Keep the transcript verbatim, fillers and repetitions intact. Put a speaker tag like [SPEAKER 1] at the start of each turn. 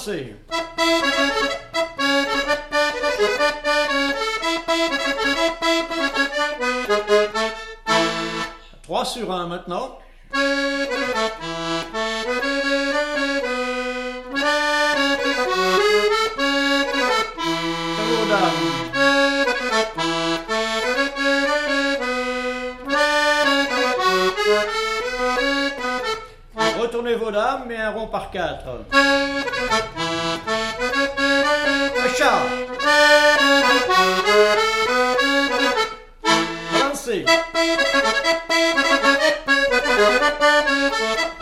[SPEAKER 1] Balancez. trois sur un maintenant. Vos dames. Retournez vos dames, mais un rond par quatre. Chat. Balancez.